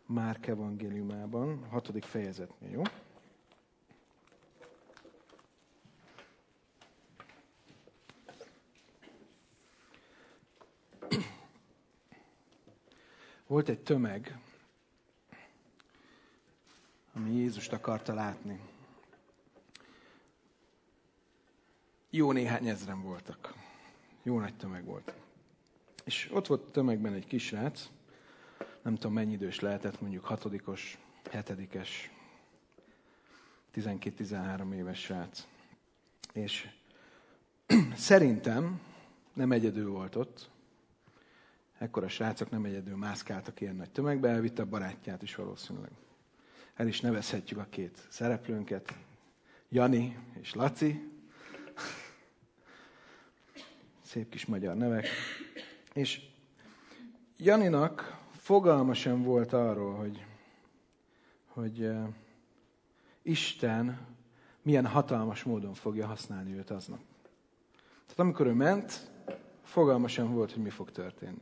Márk evangéliumában, 6. fejezetnél, jó? Volt egy tömeg, ami Jézust akarta látni. Jó néhány ezren voltak. Jó nagy tömeg volt. És ott volt a tömegben egy kisrác, nem tudom mennyi idős lehetett, mondjuk 6-os, 7-es, 12-13 éves srác. És szerintem nem egyedül volt ott. Ekkora srácok nem egyedül mászkáltak ilyen nagy tömegbe, elvitte a barátját is valószínűleg. El is nevezhetjük a két szereplőnket, Jani és Laci. Szép kis magyar nevek. És Janinak fogalma sem volt arról, hogy Isten milyen hatalmas módon fogja használni őt aznap. Tehát amikor ő ment, fogalma sem volt, hogy mi fog történni.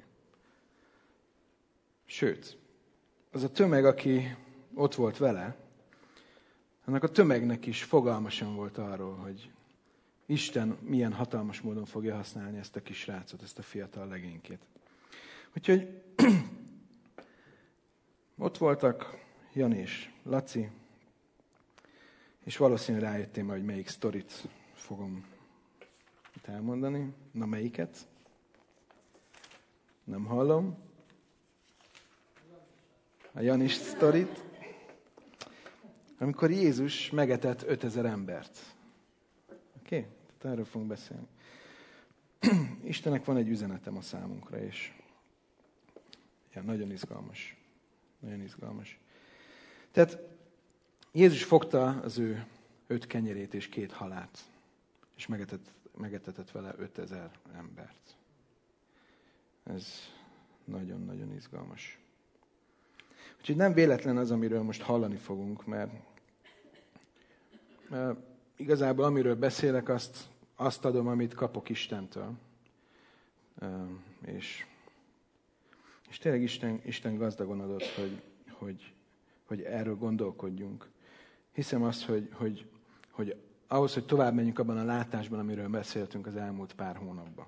Sőt, az a tömeg, aki ott volt vele, annak a tömegnek is fogalma sem volt arról, hogy Isten milyen hatalmas módon fogja használni ezt a kis srácot, ezt a fiatal legénykét. Úgyhogy ott voltak Jani és Laci, és valószínűleg rájöttél majd, hogy melyik sztorit fogom itt elmondani. Na, melyiket? Nem hallom. A Janis sztorit. Amikor Jézus megetett 5000 embert. Oké? Tehát erről fogunk beszélni. Istennek van egy üzenetem a számunkra, és ja, nagyon izgalmas. Nagyon izgalmas. Tehát Jézus fogta az ő 5 kenyerét és 2 halát, és megetetett vele 5000 embert. Ez nagyon-nagyon izgalmas. Úgyhogy nem véletlen az, amiről most hallani fogunk, mert igazából amiről beszélek, azt adom, amit kapok Istentől. És tényleg Isten gazdagon adott, hogy erről gondolkodjunk. Hiszem azt, hogy ahhoz, hogy tovább menjünk abban a látásban, amiről beszéltünk az elmúlt pár hónapban.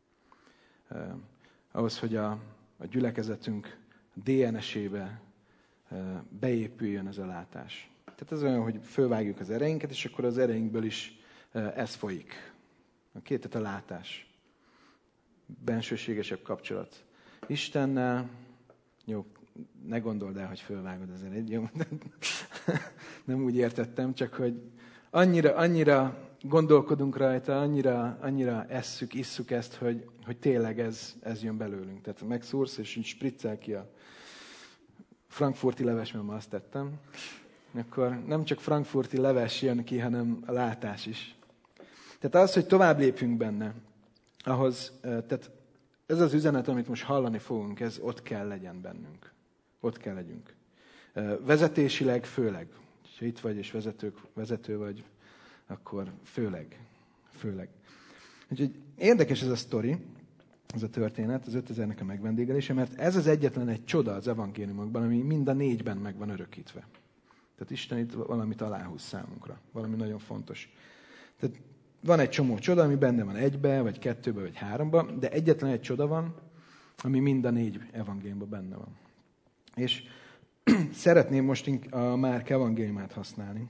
Ahhoz, hogy a gyülekezetünk DNS-ébe beépüljön ez a látás. Tehát ez olyan, hogy fölvágjuk az ereinket, és akkor az ereinkből is ez folyik. Tehát a látás. Bensőségesebb kapcsolat Istennel. Jó, ne gondold el, hogy fölvágod az ereid. Jó, nem úgy értettem, csak hogy annyira gondolkodunk rajta, annyira isszuk ezt, hogy tényleg ez jön belőlünk. Tehát megszúrsz, és így spriccel ki a frankfurti leves, mert ma azt tettem, akkor nem csak frankfurti leves jön ki, hanem a látás is. Tehát az, hogy tovább lépjünk benne, tehát ez az üzenet, amit most hallani fogunk, ez ott kell legyen bennünk. Ott kell legyünk. Vezetésileg főleg. Ha itt vagy és vezető vagy, akkor főleg. Úgyhogy érdekes ez a sztori, ez a történet, az 5000-nek a megvendégelése, mert ez az egyetlen egy csoda az evangéliumokban, ami mind a 4-ben meg van örökítve. Tehát Isten itt valamit aláhúz számunkra. Valami nagyon fontos. Tehát van egy csomó csoda, ami benne van 1-be, vagy 2-be, vagy 3-ba, de egyetlen egy csoda van, ami mind a 4 evangéliumban benne van. És szeretném most a Márk evangéliumát használni.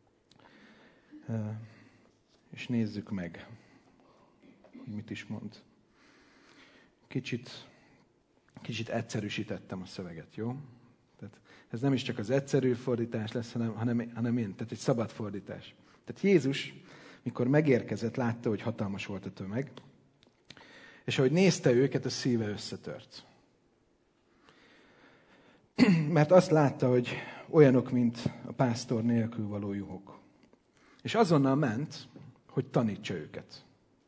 És nézzük meg, hogy mit is mond. Kicsit egyszerűsítettem a szöveget, jó? Tehát ez nem is csak az egyszerű fordítás lesz, hanem én, tehát egy szabad fordítás. Tehát Jézus, mikor megérkezett, látta, hogy hatalmas volt a tömeg, és ahogy nézte őket, a szíve összetört. Mert azt látta, hogy olyanok, mint a pásztor nélkül való juhok. És azonnal ment, hogy tanítsa őket.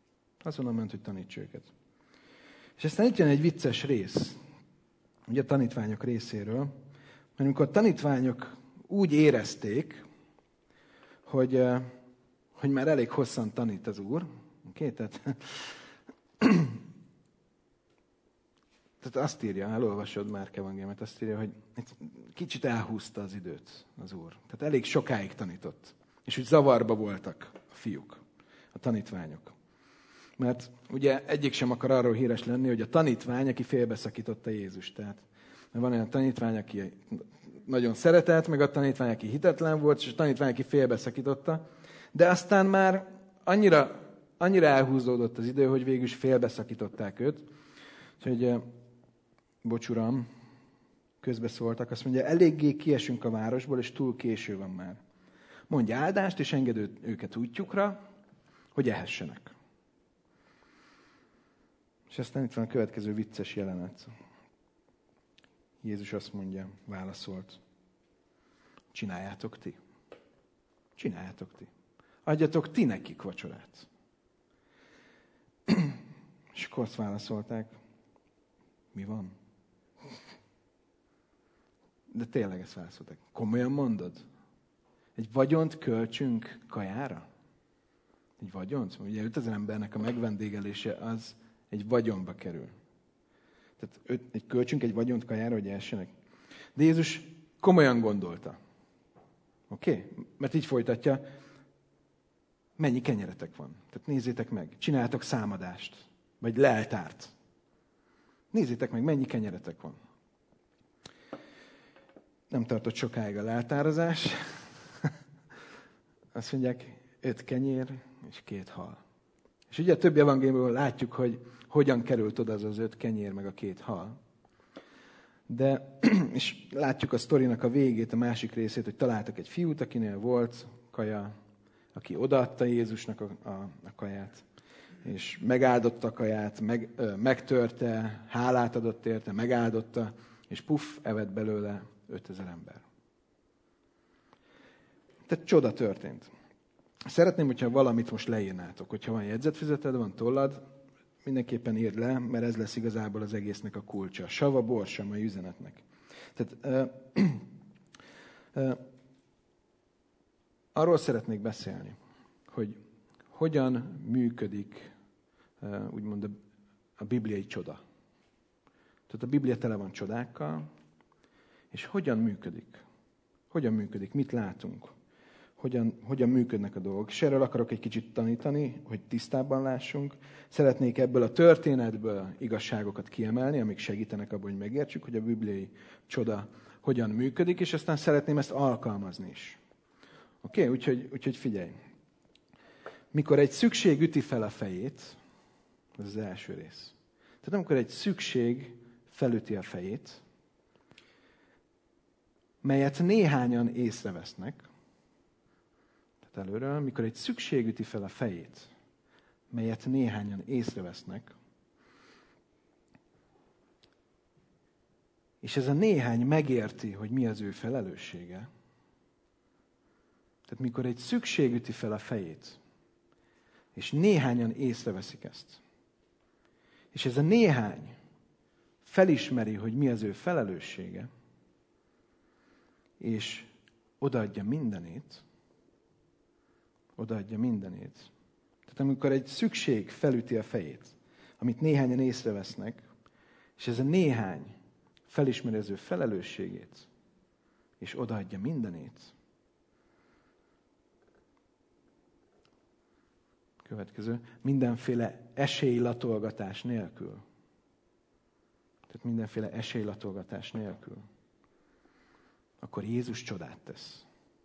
És aztán itt jön egy vicces rész, ugye a tanítványok részéről, mert amikor a tanítványok úgy érezték, hogy már elég hosszan tanít az Úr, tehát Tehát azt írja, elolvasod Márk evangéliumát, azt írja, hogy egy kicsit elhúzta az időt az Úr. Tehát elég sokáig tanított. És úgy zavarba voltak a fiúk, a tanítványok. Mert ugye egyik sem akar arról híres lenni, hogy a tanítvány, aki félbeszakította Jézust. Tehát van olyan tanítvány, aki nagyon szeretett, meg a tanítvány, aki hitetlen volt, és a tanítvány, aki félbeszakította. De aztán már annyira elhúzódott az idő, hogy végül is félbeszakították őt. Úgyhogy, bocs uram, közbeszóltak, azt mondja, eléggé kiesünk a városból, és túl késő van már. Mondj áldást, és engedd őket útjukra, hogy ehessenek. És aztán itt van a következő vicces jelenet. Jézus azt mondja, válaszolt, csináljátok ti. Csináljátok ti. Adjatok ti nekik vacsorát. És akkor azt válaszolták, mi van? De tényleg ezt válaszolták. Komolyan mondod? Egy vagyont költsünk kajára? Egy vagyont? Ugye 5000 embernek a megvendégelése az egy vagyonba kerül. Tehát költsünk egy vagyont kajára, hogy essenek. De Jézus komolyan gondolta. Oké? Mert így folytatja, mennyi kenyeretek van? Tehát nézzétek meg, csináljátok számadást, vagy leltárt. Nézzétek meg, mennyi kenyeretek van. Nem tartott sokáig a leltározás. Azt mondják, 5 kenyér és 2 hal. És ugye a többi evangéliumból látjuk, hogy hogyan került oda az 5 kenyér meg a 2 hal. De, és látjuk a sztorinak a végét, a másik részét, hogy találtak egy fiút, akinél volt kaja, aki odaadta Jézusnak a kaját, és megáldotta a kaját, megtörte, hálát adott érte, megáldotta, és puff, evett belőle 5000 ember. Tehát csoda történt. Szeretném, hogyha valamit most leírnátok, hogyha van jegyzetfüzeted, van tollad, mindenképpen írd le, mert ez lesz igazából az egésznek a kulcsa. Sava, borsa, mai üzenetnek. Tehát arról szeretnék beszélni, hogy hogyan működik úgymond a bibliai csoda. Tehát a Biblia tele van csodákkal, és hogyan működik? Hogyan működik? Mit látunk? Hogyan működnek a dolgok. És erről akarok egy kicsit tanítani, hogy tisztábban lássunk. Szeretnék ebből a történetből igazságokat kiemelni, amik segítenek abban, hogy megértsük, hogy a bibliai csoda hogyan működik, és aztán szeretném ezt alkalmazni is. Oké? Úgyhogy figyelj. Mikor egy szükség üti fel a fejét, ez az első rész. Tehát amikor egy szükség felüti a fejét, melyet néhányan észrevesznek, tehát előről, mikor egy szükség üti fel a fejét, melyet néhányan észrevesznek, és ez a néhány megérti, hogy mi az ő felelőssége, tehát mikor egy szükség üti fel a fejét, és néhányan észreveszik ezt, és ez a néhány felismeri, hogy mi az ő felelőssége, és odaadja mindenét. Tehát amikor egy szükség felüti a fejét, amit néhányan észrevesznek, és ez a néhány felismeri az ő felelősségét, és odaadja mindenét. Következő, mindenféle esélylatolgatás nélkül. Tehát mindenféle esélylatolgatás nélkül. Akkor Jézus csodát tesz.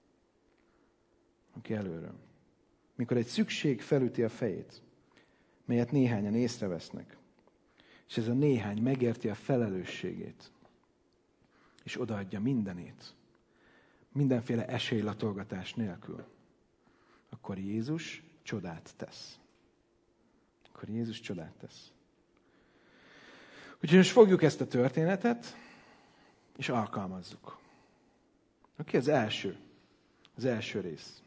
Aki előről. Mikor egy szükség felüti a fejét, melyet néhányan észrevesznek, és ez a néhány megérti a felelősségét, és odaadja mindenét, mindenféle esélylatolgatás nélkül, akkor Jézus csodát tesz. Úgyhogy most fogjuk ezt a történetet, és alkalmazzuk. Oké, az első rész.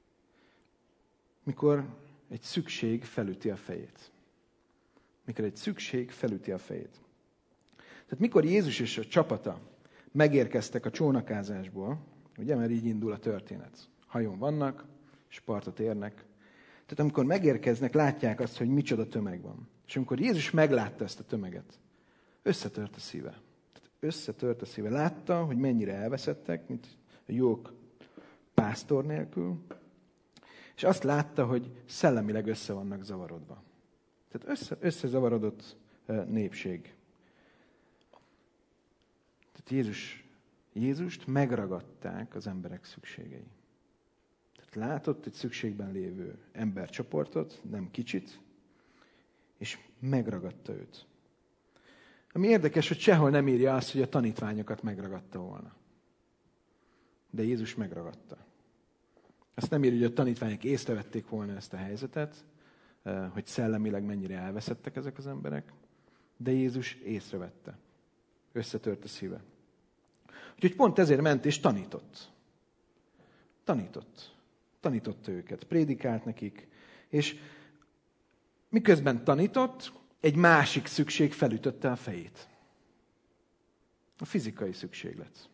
Mikor egy szükség felüti a fejét. Tehát mikor Jézus és a csapata megérkeztek a csónakázásból, ugye, mert így indul a történet. Hajón vannak, és partot érnek. Tehát amikor megérkeznek, látják azt, hogy micsoda tömeg van. És amikor Jézus meglátta ezt a tömeget, Összetört a szíve. Összetört a szíve. Látta, hogy mennyire elveszettek, mint a jók pásztor nélkül, és azt látta, hogy szellemileg össze vannak zavarodva. Tehát összezavarodott népség. Tehát Jézust megragadták az emberek szükségei. Tehát látott egy szükségben lévő embercsoportot, nem kicsit, és megragadta őt. Ami érdekes, hogy sehol nem írja azt, hogy a tanítványokat megragadta volna. De Jézus megragadta. Azt nem írja, hogy a tanítványok észrevették volna ezt a helyzetet, hogy szellemileg mennyire elveszettek ezek az emberek, de Jézus észrevette. Összetört a szíve. Úgyhogy pont ezért ment és tanított. Tanította őket, prédikált nekik, és miközben tanított, egy másik szükség felütötte a fejét. A fizikai szükséglet.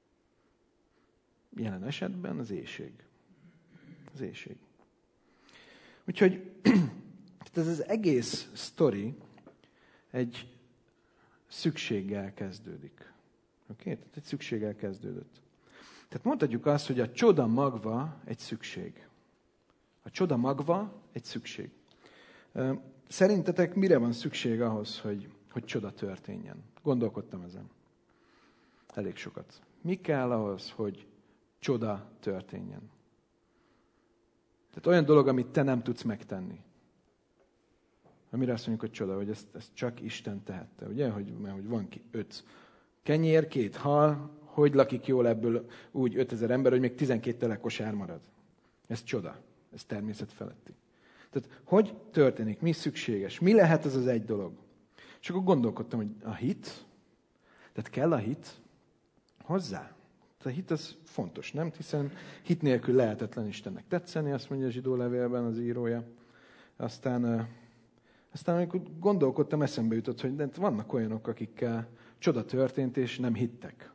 Jelen esetben az éhség. Az éhség. Úgyhogy ez az egész sztori egy szükséggel kezdődik. Oké? Tehát egy szükséggel kezdődött. Tehát mondhatjuk azt, hogy a csoda magva egy szükség. A csoda magva egy szükség. Szerintetek mire van szükség ahhoz, hogy csoda történjen? Gondolkodtam ezen. Elég sokat. Mi kell ahhoz, hogy csoda történjen? Tehát olyan dolog, amit te nem tudsz megtenni. Amire azt mondjuk, hogy csoda, hogy ezt csak Isten tehette. Ugye? Mert hogy van 5 kenyér, 2 hal, hogy lakik jól ebből úgy 5000 ember, hogy még 12 telekosár marad. Ez csoda. Ez természet feletti. Tehát hogy történik? Mi szükséges? Mi lehet ez az egy dolog? És akkor gondolkodtam, hogy a hit, tehát kell a hit hozzá. A hit az fontos, nem? Hiszen hit nélkül lehetetlen Istennek tetszeni, azt mondja a zsidó levélben az írója. Aztán amikor gondolkodtam, eszembe jutott, hogy de vannak olyanok, akikkel csoda történt, és nem hittek.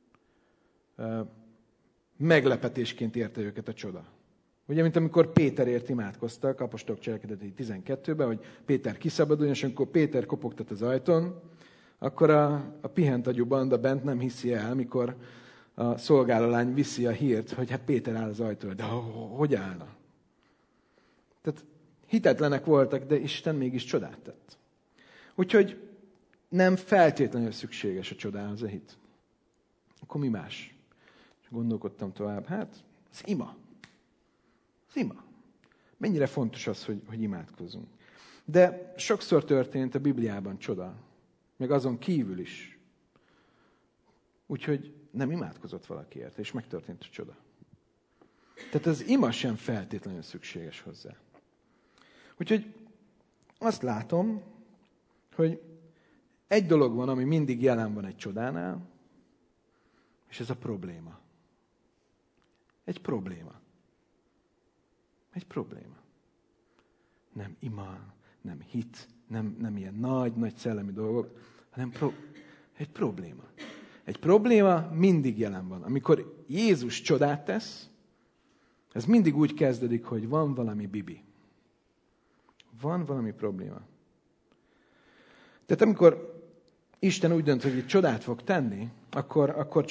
Meglepetésként érte őket a csoda. Ugye, mint amikor Péterért imádkoztak, apostolok cselekedetei 12-ben, hogy Péter kiszabaduljon, és amikor Péter kopogtat az ajtón, akkor a pihent agyú banda bent nem hiszi el, mikor a szolgálólány viszi a hírt, hogy hát Péter áll az ajtón. De hogy állna? Tehát hitetlenek voltak, de Isten mégis csodát tett. Úgyhogy nem feltétlenül szükséges a csodához a hit. Akkor mi más? És gondolkodtam tovább. Hát, az ima. Az ima. Mennyire fontos az, hogy imádkozzunk. De sokszor történt a Bibliában csoda. Meg azon kívül is. Úgyhogy nem imádkozott valakiért, és megtörtént a csoda. Tehát az ima sem feltétlenül szükséges hozzá. Úgyhogy azt látom, hogy egy dolog van, ami mindig jelen van egy csodánál, és ez a probléma. Egy probléma. Egy probléma. Nem ima, nem hit, nem ilyen nagy szellemi dolgok, hanem egy probléma. Egy probléma mindig jelen van. Amikor Jézus csodát tesz, ez mindig úgy kezdődik, hogy van valami bibi. Van valami probléma. Tehát amikor Isten úgy dönt, hogy itt csodát fog tenni, akkor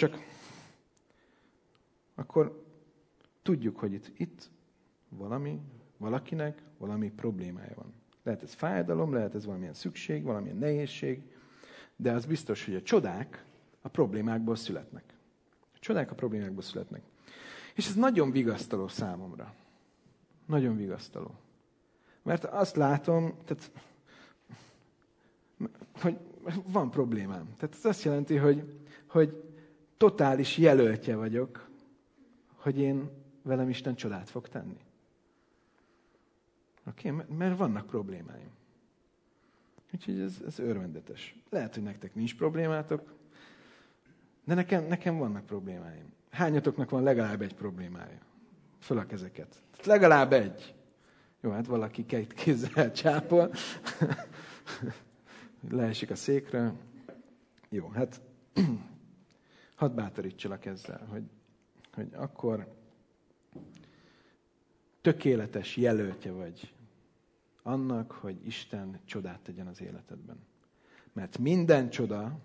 tudjuk, hogy itt valakinek valami problémája van. Lehet ez fájdalom, lehet ez valamilyen szükség, valamilyen nehézség, de az biztos, hogy a csodák a problémákból születnek. A csodák a problémákból születnek. És ez nagyon vigasztaló számomra. Nagyon vigasztaló. Mert azt látom, hogy van problémám. Tehát ez azt jelenti, hogy totális jelöltje vagyok, hogy én velem Isten csodát fog tenni. Oké? Mert vannak problémáim. Úgyhogy ez örvendetes. Lehet, hogy nektek nincs problémátok, de nekem vannak problémáim. Hányatoknak van legalább egy problémája? Föl a kezeket. Tehát legalább egy. Jó, hát valaki kézzel csápol. Leesik a székre. Jó, hát hadd bátorítsalak ezzel, hogy akkor tökéletes jelöltje vagy annak, hogy Isten csodát tegyen az életedben. Mert minden csoda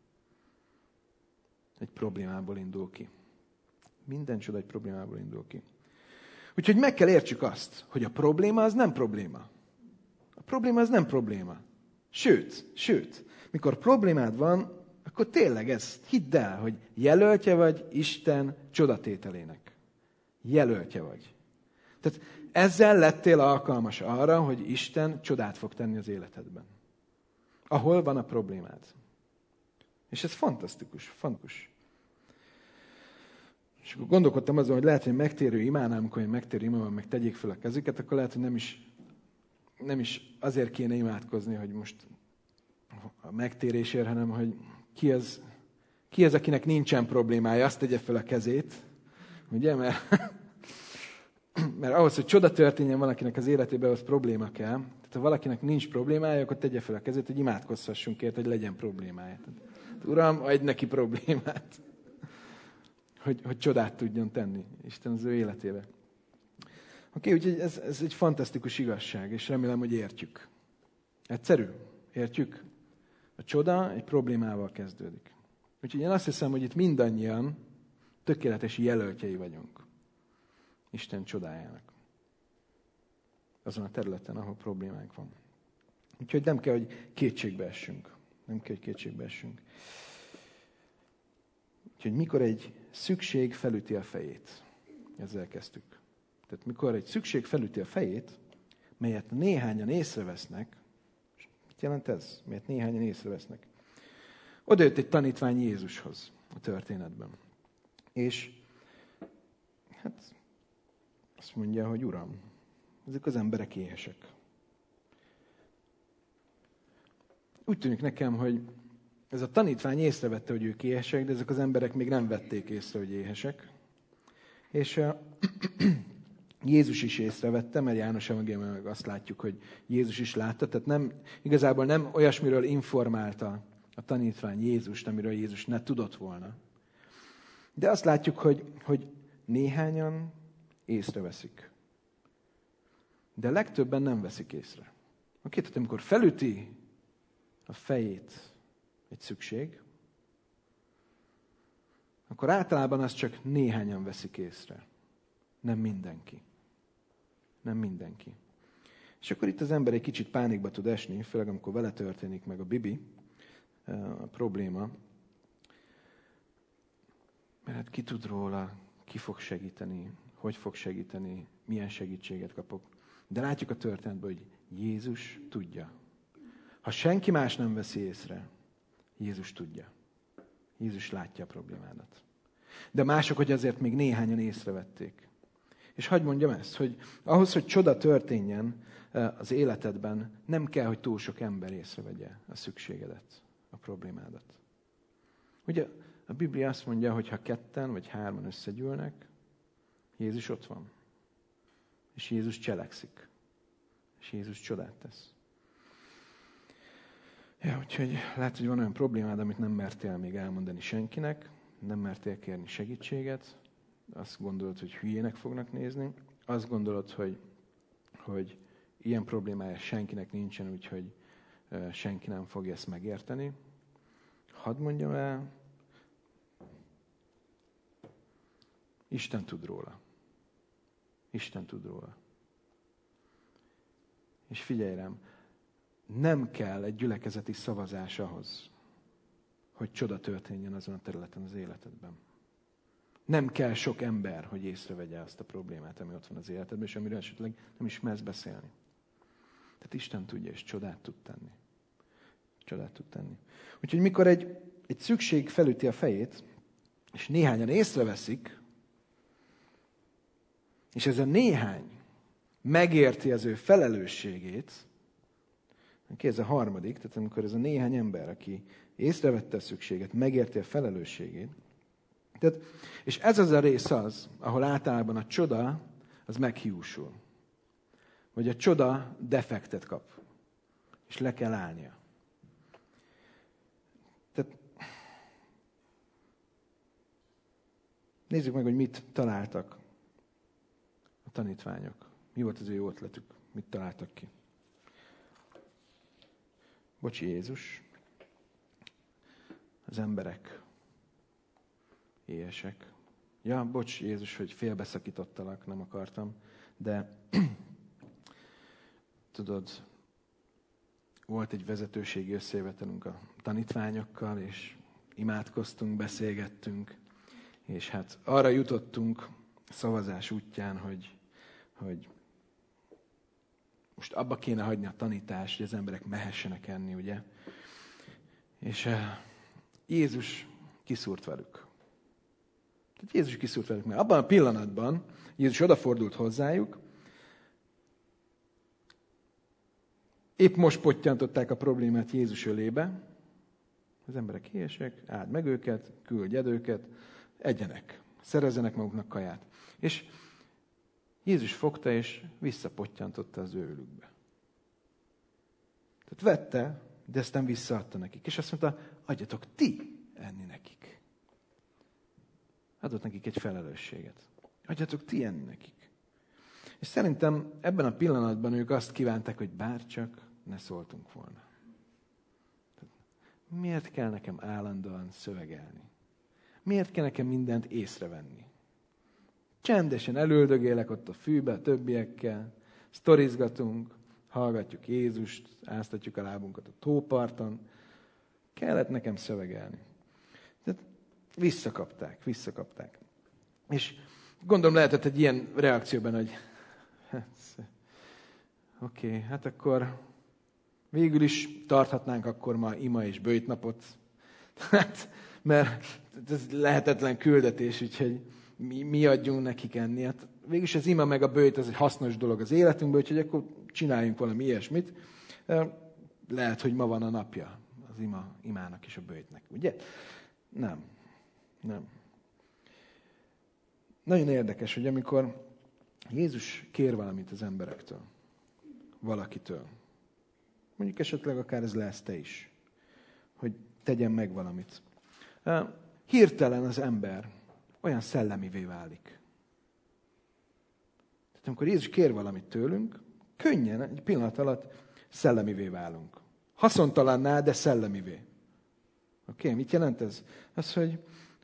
egy problémából indul ki. Minden csoda egy problémából indul ki. Úgyhogy meg kell értsük azt, hogy a probléma az nem probléma. A probléma az nem probléma. Sőt, mikor problémád van, akkor tényleg ezt hidd el, hogy jelöltje vagy Isten csodatételének. Jelöltje vagy. Tehát ezzel lettél alkalmas arra, hogy Isten csodát fog tenni az életedben. Ahol van a problémád. És ez fantasztikus. És akkor gondolkodtam azon, hogy lehet, hogy megtérő imánál, amikor én megtérő imádom, meg tegyék fel a kezüket, akkor lehet, hogy nem is azért kéne imádkozni, hogy most a megtérésért, hanem hogy ki az, akinek nincsen problémája, azt tegye fel a kezét. Ugye? Mert ahhoz, hogy csoda történjen valakinek az életében, az probléma kell. Tehát ha valakinek nincs problémája, akkor tegye fel a kezét, hogy imádkozhassunk ért, hogy legyen problémája. Tehát, Uram, adj neki problémát. Hogy csodát tudjon tenni Isten az ő életébe. Oké, úgyhogy ez egy fantasztikus igazság, és remélem, hogy értjük. Egyszerű? Értjük? A csoda egy problémával kezdődik. Úgyhogy én azt hiszem, hogy itt mindannyian tökéletes jelöltjei vagyunk Isten csodájának. Azon a területen, ahol problémánk van. Úgyhogy nem kell, hogy kétségbe essünk. Úgyhogy mikor egy szükség felüti a fejét. Ezzel kezdtük. Tehát mikor egy szükség felüti a fejét, melyet néhányan észrevesznek, mit jelent ez? Melyet néhányan észrevesznek? Oda jött egy tanítvány Jézushoz a történetben. És hát azt mondja, hogy Uram, ezek az emberek éhesek. Úgy tűnik nekem, hogy ez a tanítvány észrevette, hogy ők éhesek, de ezek az emberek még nem vették észre, hogy éhesek. És Jézus is észrevette, mert János evangéliumban meg azt látjuk, hogy Jézus is látta. Tehát igazából nem olyasmiről informálta a tanítvány Jézust, amiről Jézus ne tudott volna. De azt látjuk, hogy néhányan észreveszik. De legtöbben nem veszik észre. Oké, tehát amikor felüti a fejét egy szükség, akkor általában azt csak néhányan veszik észre. Nem mindenki. És akkor itt az ember egy kicsit pánikba tud esni, főleg amikor vele történik meg a bibi, a probléma. Mert hát ki tud róla, ki fog segíteni, hogy fog segíteni, milyen segítséget kapok. De látjuk a történetben, hogy Jézus tudja. Ha senki más nem veszi észre, Jézus tudja. Jézus látja a problémádat. De mások, hogy azért még néhányan észrevették. És hadd mondjam ezt, hogy ahhoz, hogy csoda történjen az életedben, nem kell, hogy túl sok ember észrevegye a szükségedet, a problémádat. Ugye a Biblia azt mondja, hogy ha 2 vagy 3 összegyűlnek, Jézus ott van. És Jézus cselekszik. És Jézus csodát tesz. Ja, úgyhogy lehet, hogy van olyan problémád, amit nem mertél még elmondani senkinek, nem mertél kérni segítséget, azt gondolod, hogy hülyének fognak nézni, azt gondolod, hogy ilyen problémája senkinek nincsen, úgyhogy senki nem fogja ezt megérteni. Hadd mondjam el, Isten tud róla. Isten tud róla. És figyelj rám, nem kell egy gyülekezeti szavazás ahhoz, hogy csoda történjen azon a területen az életedben. Nem kell sok ember, hogy észrevegye azt a problémát, ami ott van az életedben, és amiről esetleg nem is mersz beszélni. Tehát Isten tudja, és csodát tud tenni. Csodát tud tenni. Úgyhogy mikor egy szükség felüti a fejét, és néhányan észreveszik, és ez a néhány megérti az ő felelősségét, ez a harmadik, tehát amikor ez a néhány ember, aki észrevette a szükséget, megérti a felelősségét, tehát, és ez az a rész az, ahol általában a csoda az meghiúsul. Vagy a csoda defektet kap. És le kell állnia. Tehát nézzük meg, hogy mit találtak a tanítványok. Mi volt az ő ötletük? Mit találtak ki? Bocsi, Jézus. az emberek éhesek. Ja, bocs Jézus, hogy félbeszakítottalak, nem akartam, de tudod, volt egy vezetőségi összejövetelünk a tanítványokkal, és imádkoztunk, beszélgettünk, és hát arra jutottunk szavazás útján, hogy most abba kéne hagyni a tanítást, hogy az emberek mehessenek enni, ugye? És Jézus kiszúrt velük. Tehát Jézus kiszúrt velük, mert abban a pillanatban Jézus odafordult hozzájuk, épp most pottyantották a problémát Jézus ölébe, az emberek éhesek, áld meg őket, küldjed őket, egyenek, szerezzenek maguknak kaját. És Jézus fogta, és visszapottyantotta az ő ölükbe. Tehát vette, de aztán visszaadta nekik. És azt mondta, adjatok ti enni nekik. Adott nekik egy felelősséget. Adjatok ti enni nekik. És szerintem ebben a pillanatban ők azt kívánták, hogy bárcsak ne szóltunk volna. Miért kell nekem állandóan szövegelni? Miért kell nekem mindent észrevenni? Csendesen elöldögélek ott a fűbe a többiekkel, sztorizgatunk, hallgatjuk Jézust, áztatjuk a lábunkat a tóparton. Kellett nekem szövegelni. Tehát visszakapták. És gondolom lehetett egy ilyen reakcióban, hogy oké, hát akkor végül is tarthatnánk akkor ma ima és böjtnapot. Hát, mert ez lehetetlen küldetés, úgyhogy mi adjunk nekik enni. Hát végülis az ima meg a böjt az egy hasznos dolog az életünkben, úgyhogy akkor csináljunk valami ilyesmit. Lehet, hogy ma van a napja az imának és a böjtnek, ugye? Nem. Nagyon érdekes, hogy amikor Jézus kér valamit az emberektől, valakitől, mondjuk esetleg akár ez lesz te is, hogy tegyen meg valamit. Hirtelen az ember olyan szellemivé válik. Tehát amikor Jézus kér valamit tőlünk, könnyen, egy pillanat alatt szellemivé válunk. Haszontalannál, de szellemivé. Oké, mit jelent ez? Az, hogy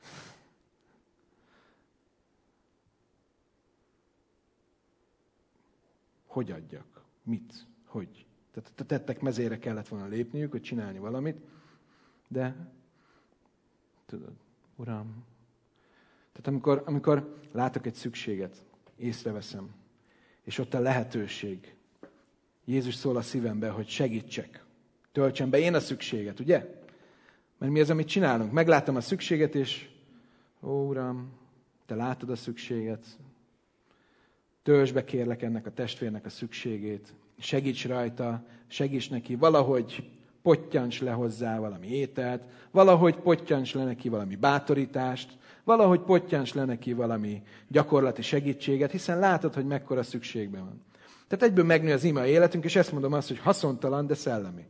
hogy adjak? Mit? Hogy? Tehát a tettek mezére kellett volna lépniük, hogy csinálni valamit, de tudod, Uram, tehát amikor látok egy szükséget, észreveszem, és ott a lehetőség, Jézus szól a szívembe, hogy segítsek, töltsem be én a szükséget, ugye? Mert mi az, amit csinálunk? Meglátom a szükséget, és ó, Uram, te látod a szükséget, töltsd be kérlek ennek a testvérnek a szükségét, segíts rajta, segíts neki, valahogy pottyants le hozzá valami ételt, valahogy pottyants le neki valami bátorítást, valahogy pottyants le neki valami gyakorlati segítséget, hiszen látod, hogy mekkora szükségben van. Tehát egyből megnő az ima életünk, és ezt mondom azt, hogy haszontalan, de szellemi.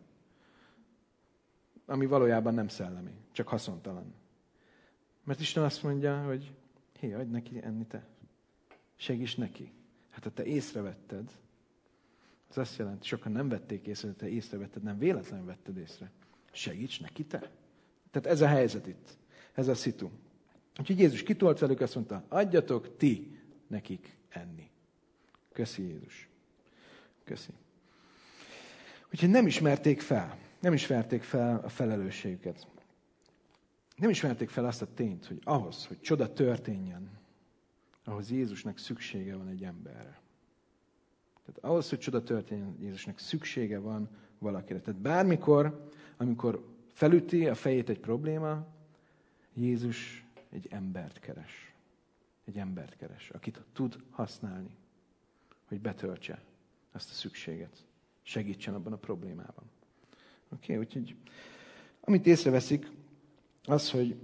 Ami valójában nem szellemi, csak haszontalan. Mert Isten azt mondja, hogy hé, adj neki enni te. Segíts neki. Hát ha te észrevetted, az azt jelenti, sokan nem vették észre, hogy te észrevetted, nem véletlenül vetted észre. Segíts neki te. Tehát ez a helyzet itt. Ez a szitu. Úgyhogy Jézus kitolt velük, azt mondta, adjatok ti nekik enni. Köszi Jézus. Köszi. Úgyhogy nem ismerték fel a felelősségüket. Nem ismerték fel azt a tényt, hogy ahhoz, hogy csoda történjen, ahhoz Jézusnak szüksége van egy emberre. Tehát ahhoz, hogy csoda történjen, Jézusnak szüksége van valakire. Tehát bármikor, amikor felüti a fejét egy probléma, Jézus egy embert keres. Egy embert keres, akit tud használni, hogy betöltse azt a szükséget. Segítsen abban a problémában. Oké, úgyhogy amit észreveszik, az, hogy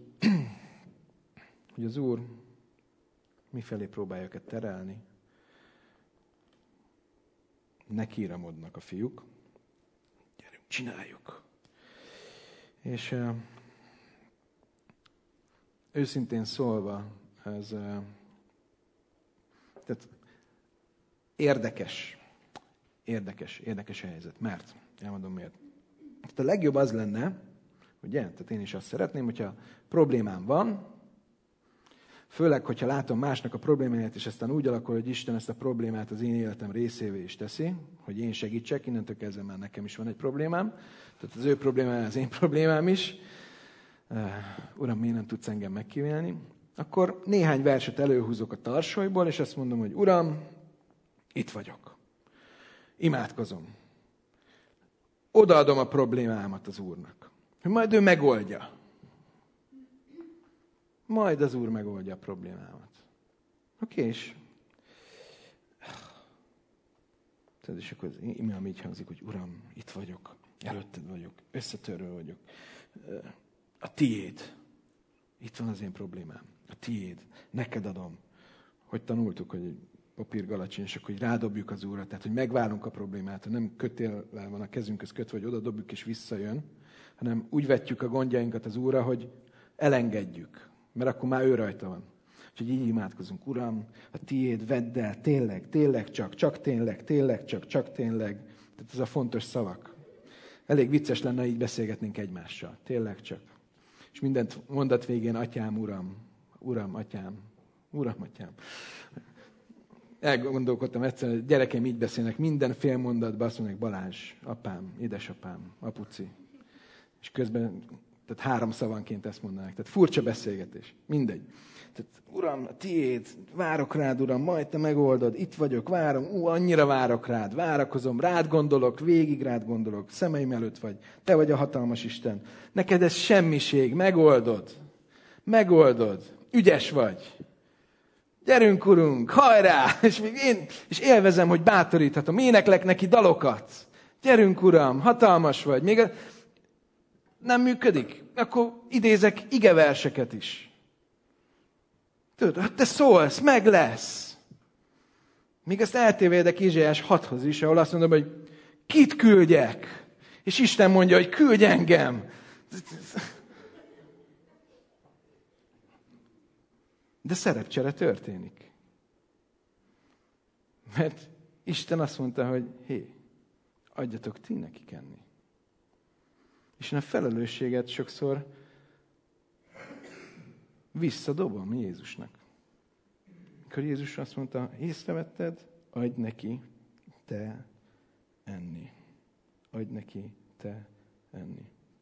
az Úr mifelé próbálja őket terelni, nekiramodnak a fiúk. Gyerünk, csináljuk. És őszintén szólva, ez tehát érdekes a helyzet. Mert, elmondom miért. Tehát a legjobb az lenne, Ugye? Tehát én is azt szeretném, hogyha problémám van, főleg, hogyha látom másnak a problémáját, és aztán úgy alakul, hogy Isten ezt a problémát az én életem részévé is teszi, hogy én segítsek, innentől kezdve már nekem is van egy problémám. Tehát az ő problémája az én problémám is. Uram, miért nem tudsz engem megkímélni? Akkor néhány verset előhúzok a tarsolyból, és azt mondom, hogy Uram, itt vagyok. Imádkozom. Odaadom a problémámat az Úrnak. Hogy majd ő megoldja. Majd az Úr megoldja a problémámat. Oké, és... És akkor az imám így hangzik, hogy Uram, itt vagyok, előtted vagyok, összetörve vagyok. A tiéd. Itt van az én problémám. A tiéd. Neked adom. Hogy tanultuk, hogy papír galacsony, és akkor hogy rádobjuk az Úrra. Tehát, hogy megválunk a problémát. Ha nem kötéllel van a kezünkhöz kötve, hogy oda dobjuk és visszajön, hanem úgy vetjük a gondjainkat az Úrra, hogy elengedjük. Mert akkor már ő rajta van. Úgyhogy így imádkozunk. Uram, a tiéd, vedd el, tényleg csak tényleg. Tehát ez a fontos szavak. Elég vicces lenne, így beszélgetnénk egymással. Tényleg csak. És mindent mondat végén, atyám, uram, atyám, Elgondolkodtam egyszer, hogy gyerekeim így beszélnek, minden fél mondatban azt mondják, Balázs, apám, édesapám, apuci. És közben, tehát 3 szavanként ezt mondanak. Tehát furcsa beszélgetés. Mindegy. Tehát, Uram, a tiéd, várok rád, Uram, majd te megoldod, itt vagyok, várom, annyira várok rád, várakozom, rád gondolok, végig rád gondolok, szemeim előtt vagy, te vagy a hatalmas Isten. Neked ez semmiség, megoldod, ügyes vagy. Gyerünk, Urunk, hajrá! És élvezem, hogy bátoríthatom, éneklek neki dalokat. Gyerünk, Uram, hatalmas vagy. Még nem működik? Akkor idézek igeverseket is. Tudod, te szólsz, meg lesz. Még ezt eltévedek Izsaiás 6-hoz is, ahol azt mondom, hogy kit küldjek? És Isten mondja, hogy küldj engem. De szerepcsere történik. Mert Isten azt mondta, hogy adjatok ti nekik enni. És a felelősséget sokszor visszadobom Jézusnak. Amikor Jézus azt mondta, észrevetted, adj neki te enni. Adj neki te enni.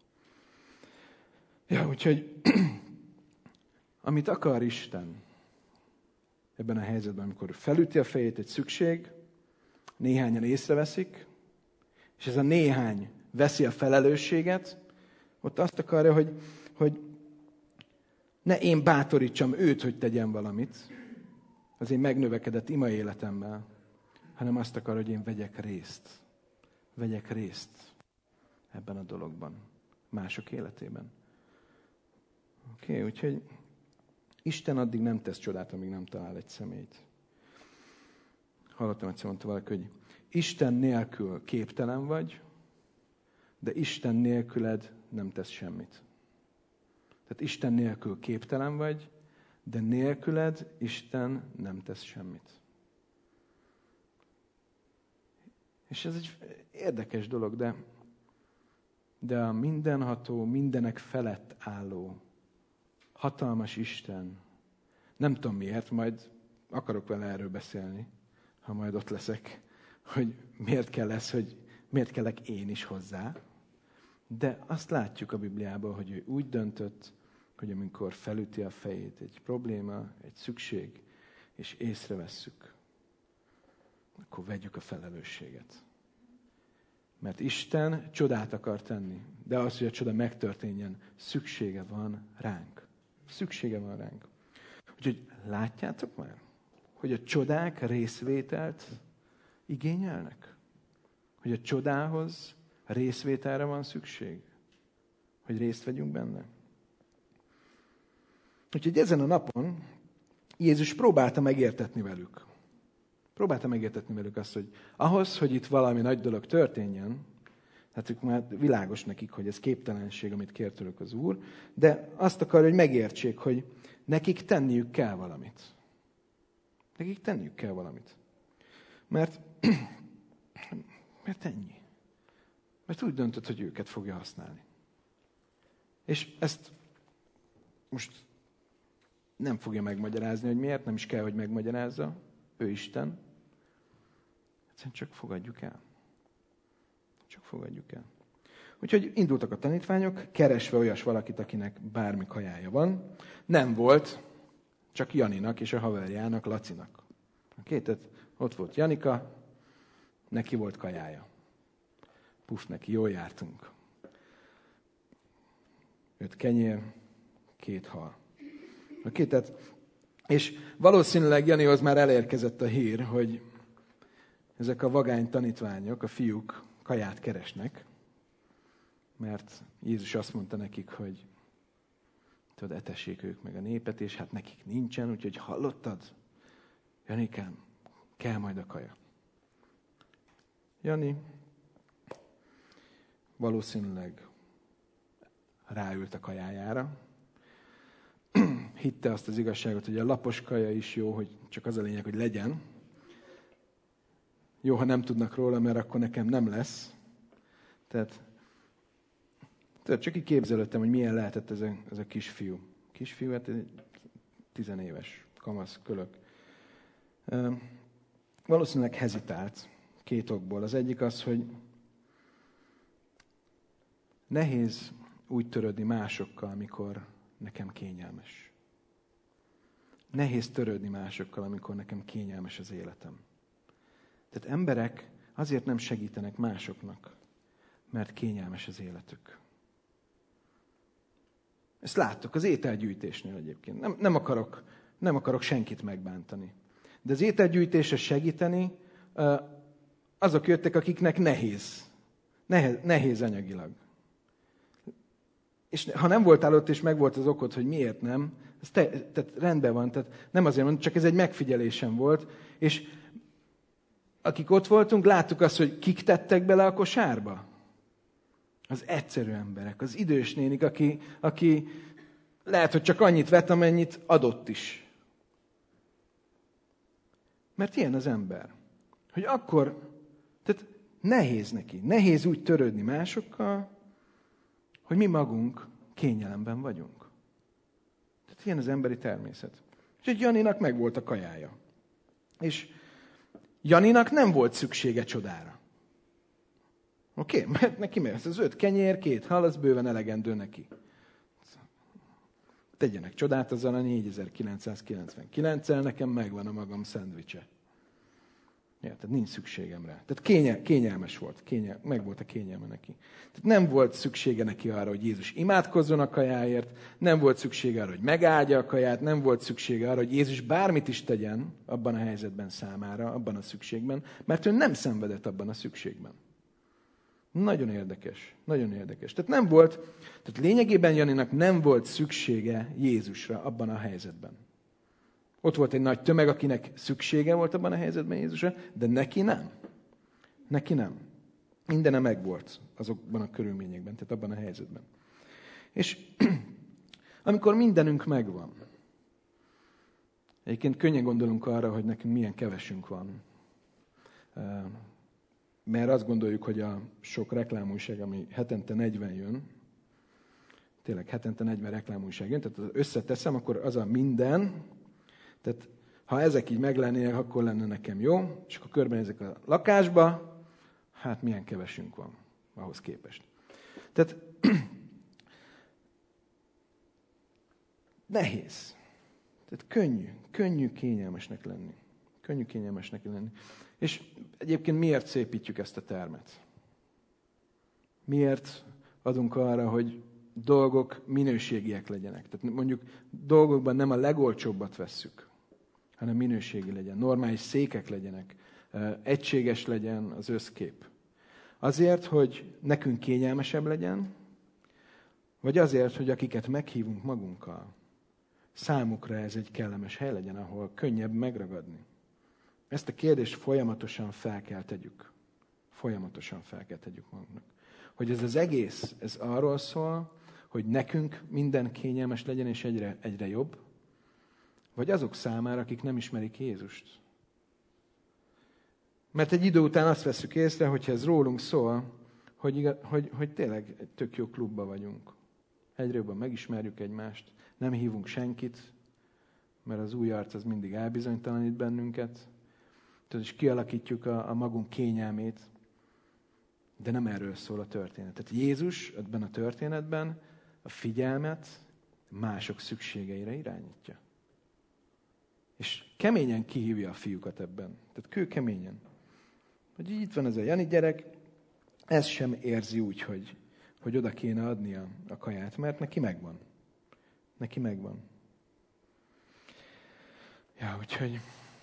Ja, úgyhogy amit akar Isten ebben a helyzetben, amikor felüti a fejét egy szükség, néhányan észreveszik, és ez a néhány veszi a felelősséget, ott azt akarja, hogy ne én bátorítsam őt, hogy tegyen valamit, az én megnövekedett ima életemmel, hanem azt akar, hogy én vegyek részt ebben a dologban, mások életében. Oké, úgyhogy Isten addig nem tesz csodát, amíg nem talál egy személyt. Hallottam egyszer, mondta valaki, hogy Isten nélkül képtelen vagy, de Isten nélküled nem tesz semmit. Tehát Isten nélkül képtelen vagy, de nélküled Isten nem tesz semmit. És ez egy érdekes dolog, de a mindenható, mindenek felett álló, hatalmas Isten, nem tudom miért, majd akarok vele erről beszélni, ha majd ott leszek, hogy miért kell ez, hogy miért kellek én is hozzá. De azt látjuk a Bibliában, hogy ő úgy döntött, hogy amikor felüti a fejét egy probléma, egy szükség, és észrevesszük, akkor vegyük a felelősséget. Mert Isten csodát akar tenni, de az, hogy a csoda megtörténjen, szüksége van ránk. Szüksége van ránk. Úgyhogy látjátok már, hogy a csodák részvételt igényelnek? Hogy a csodához részvételre van szükség? Hogy részt vegyünk benne? Úgyhogy ezen a napon Jézus próbálta megértetni velük. Próbálta megértetni velük azt, hogy ahhoz, hogy itt valami nagy dolog történjen, hát ők már világos nekik, hogy ez képtelenség, amit kér tőlük az Úr, de azt akarja, hogy megértsék, hogy nekik tenniük kell valamit. Nekik tenniük kell valamit. Mert ennyi. Mert úgy döntött, hogy őket fogja használni. És ezt most nem fogja megmagyarázni, hogy miért, nem is kell, hogy megmagyarázza. Ő Isten. Egyszerűen csak fogadjuk el. Csak fogadjuk el. Úgyhogy indultak a tanítványok, keresve olyas valakit, akinek bármi kajája van. Nem volt, csak Janinak és a haverjának, Lacinak. Tehát ott volt Janika, neki volt kajája. Puf, neki, jól jártunk. 5 kenyér, 2 hal. És valószínűleg Janihoz már elérkezett a hír, hogy ezek a vagány tanítványok, a fiúk kaját keresnek, mert Jézus azt mondta nekik, hogy tudod, etessék ők meg a népet, és hát nekik nincsen, úgyhogy hallottad? Janikám, kell majd a kaja. Jani valószínűleg ráült a kajájára, hitte azt az igazságot, hogy a lapos kaja is jó, hogy csak az a lényeg, hogy legyen. Jó, ha nem tudnak róla, mert akkor nekem nem lesz. Tehát csak így képzelődtem, hogy milyen lehetett ez a kisfiú. Kisfiú, hát 10 éves, kamasz, kölök. Valószínűleg hezitált 2 okból. Az egyik az, hogy nehéz úgy törődni másokkal, amikor nekem kényelmes. Nehéz törődni másokkal, amikor nekem kényelmes az életem. Tehát emberek azért nem segítenek másoknak, mert kényelmes az életük. Ezt láttuk az ételgyűjtésnél egyébként. Nem akarok senkit megbántani. De az ételgyűjtésre segíteni azok jöttek, akiknek nehéz anyagilag. És ha nem voltál ott, és megvolt az okod, hogy miért nem, tehát rendben van. Tehát nem azért mondom, csak ez egy megfigyelésem volt. És akik ott voltunk, láttuk azt, hogy kik tettek bele a kosárba. Az egyszerű emberek, az idős nénik, aki lehet, hogy csak annyit vett, amennyit adott is. Mert ilyen az ember. Hogy akkor, tehát nehéz neki. Nehéz úgy törődni másokkal, hogy mi magunk kényelemben vagyunk. Tehát ilyen az emberi természet. Úgyhogy Janinak megvolt a kajája. És Janinak nem volt szüksége csodára. Oké? Mert neki mert az 5 kenyér, 2 hal, az bőven elegendő neki. Tegyenek csodát azzal a 4999-el, nekem megvan a magam szendvicse. Tehát nincs szükségem rá. Tehát kényelmes volt. Megvolt a kényelme neki. Tehát nem volt szüksége neki arra, hogy Jézus imádkozzon a kajáért, nem volt szüksége arra, hogy megáldja a kaját, nem volt szüksége arra, hogy Jézus bármit is tegyen abban a helyzetben számára, abban a szükségben, mert ő nem szenvedett abban a szükségben. Nagyon érdekes. Nagyon érdekes. Tehát lényegében Janinak nem volt szüksége Jézusra abban a helyzetben. Ott volt egy nagy tömeg, akinek szüksége volt abban a helyzetben Jézusra, de neki nem. Neki nem. Mindene megvolt azokban a körülményekben, tehát abban a helyzetben. És amikor mindenünk megvan, egyébként könnyen gondolunk arra, hogy nekünk milyen kevesünk van. Mert azt gondoljuk, hogy a sok reklámújság, ami hetente 40 jön, tényleg hetente 40 reklámújság jön, tehát összeteszem, akkor az a minden. Tehát ha ezek így meglennének, akkor lenne nekem jó, és akkor körbenézek a lakásba, hát milyen kevesünk van ahhoz képest. Tehát nehéz. Tehát könnyű kényelmesnek lenni. Könnyű kényelmesnek lenni. És egyébként miért szépítjük ezt a termet? Miért adunk arra, hogy dolgok minőségiek legyenek? Tehát mondjuk dolgokban nem a legolcsóbbat vesszük, hanem minőségi legyen. Normális székek legyenek, egységes legyen az összkép. Azért, hogy nekünk kényelmesebb legyen, vagy azért, hogy akiket meghívunk magunkkal, számukra ez egy kellemes hely legyen, ahol könnyebb megragadni. Ezt a kérdést folyamatosan fel kell tegyük. Folyamatosan fel kell tegyük magunknak. Hogy ez az egész, ez arról szól, hogy nekünk minden kényelmes legyen, és egyre jobb, vagy azok számára, akik nem ismerik Jézust. Mert egy idő után azt veszük észre, hogyha ez rólunk szól, hogy tényleg egy tök jó klubban vagyunk. Egyre jobban megismerjük egymást, nem hívunk senkit, mert az új arc az mindig elbizonytalanít bennünket, és kialakítjuk a magunk kényelmét, de nem erről szól a történet. Tehát Jézus ebben a történetben a figyelmet mások szükségeire irányítja. És keményen kihívja a fiúkat ebben. Tehát kőkeményen. Hogy itt van ez a Jani gyerek, ez sem érzi úgy, hogy oda kéne adni a kaját, mert neki megvan. Neki megvan. Ja, úgyhogy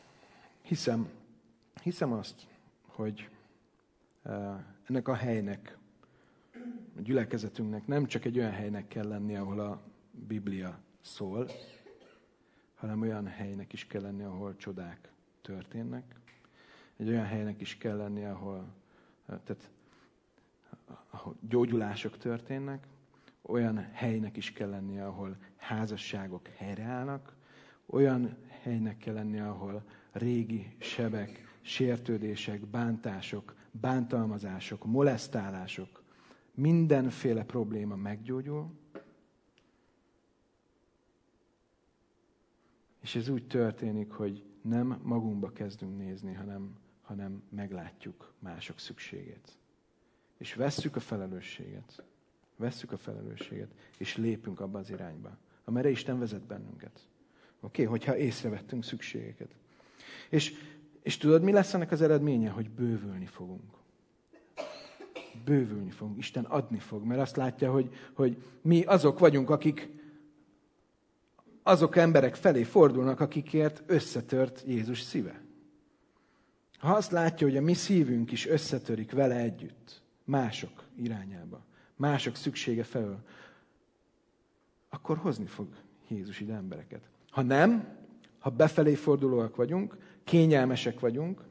hiszem azt, hogy ennek a helynek, a gyülekezetünknek nem csak egy olyan helynek kell lennie, ahol a Biblia szól, hanem olyan helynek is kell lennie, ahol csodák történnek. Egy olyan helynek is kell lennie, ahol gyógyulások történnek. Olyan helynek is kell lennie, ahol házasságok helyreállnak. Olyan helynek kell lennie, ahol régi sebek, sértődések, bántások, bántalmazások, molesztálások, mindenféle probléma meggyógyul. És ez úgy történik, hogy nem magunkba kezdünk nézni, hanem meglátjuk mások szükségét. És vesszük a felelősséget. És lépünk abba az irányba, amerre Isten vezet bennünket. Oké? Hogyha észrevettünk szükségeket. És tudod, mi lesz ennek az eredménye? Hogy bővülni fogunk. Bővülni fogunk. Isten adni fog, mert azt látja, hogy mi azok vagyunk, akik azok emberek felé fordulnak, akikért összetört Jézus szíve. Ha azt látja, hogy a mi szívünk is összetörik vele együtt, mások irányába, mások szüksége felől, akkor hozni fog Jézus ide embereket. Ha nem, ha befelé fordulóak vagyunk, kényelmesek vagyunk,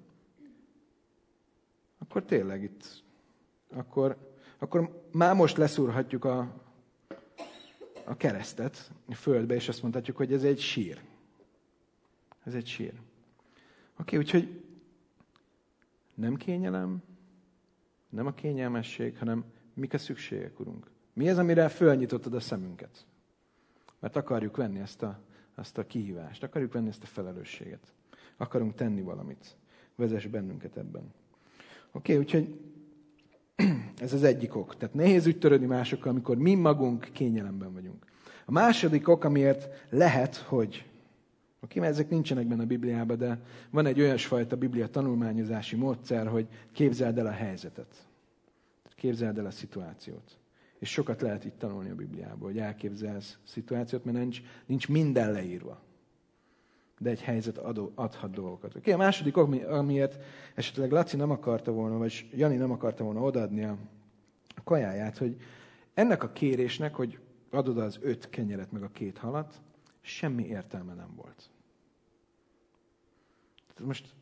akkor tényleg itt, akkor már most leszúrhatjuk a keresztet a földbe, és azt mondhatjuk, hogy ez egy sír. Ez egy sír. Oké, úgyhogy nem kényelem, nem a kényelmesség, hanem mik a szükségek, Urunk. Mi az, amire fölnyitottad a szemünket? Mert akarjuk venni ezt a kihívást, akarjuk venni ezt a felelősséget. Akarunk tenni valamit. Vezess bennünket ebben. Oké, úgyhogy ez az egyik ok. Tehát nehéz úgy törődni másokkal, amikor mi magunk kényelemben vagyunk. A második ok, amiért lehet, hogy mert ezek nincsenek benne a Bibliában, de van egy olyasfajta Biblia tanulmányozási módszer, hogy képzeld el a helyzetet. Képzeld el a szituációt. És sokat lehet itt tanulni a Bibliából, hogy elképzelsz szituációt, mert nincs minden leírva. De egy helyzet adhat dolgokat. A második ok, amiért esetleg Laci nem akarta volna, vagy Jani nem akarta volna odaadni a kajáját, hogy ennek a kérésnek, hogy adod az 5 kenyeret meg a 2 halat, semmi értelme nem volt. Most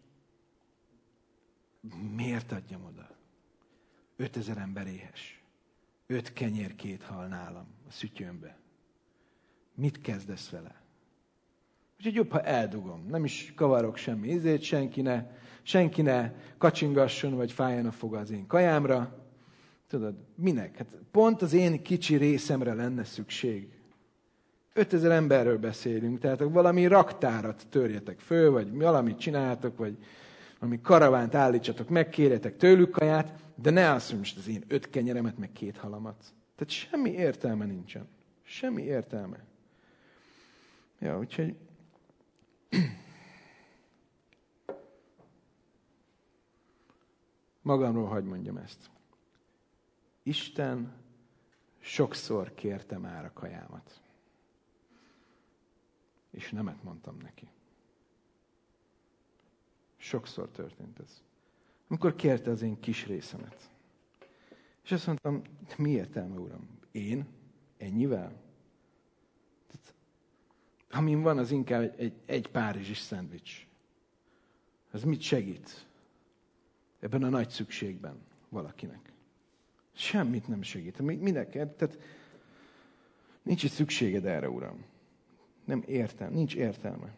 miért adjam oda? 5000 ember éhes. 5 kenyér, 2 hal nálam a szütyőmbe. Mit kezdesz vele? Úgyhogy jobb, ha eldugom. Nem is kavarok semmi ízét, senki ne kacsingasson, vagy fájjon a foga az én kajámra. Tudod, minek? Hát pont az én kicsi részemre lenne szükség. 5000 emberről beszélünk, tehát valami raktárat törjetek föl, vagy valamit csináltok, vagy valami karavánt állítsatok meg, kérjetek tőlük kaját, de ne azt, hogy most az én 5 kenyeremet, meg 2 halamat. Tehát semmi értelme nincsen. Semmi értelme. Ja, úgyhogy magamról hadd mondjam ezt. Isten sokszor kérte már a kajámat. És nemet mondtam neki. Sokszor történt ez. Amikor kérte az én kis részemet. És azt mondtam, mi értelme, Uram? Én? Ennyivel? Amin van, az inkább egy párizsi szendvics. Az mit segít? Ebben a nagy szükségben valakinek. Semmit nem segít. Tehát nincs is szükséged erre, Uram. Nem értem, nincs értelme.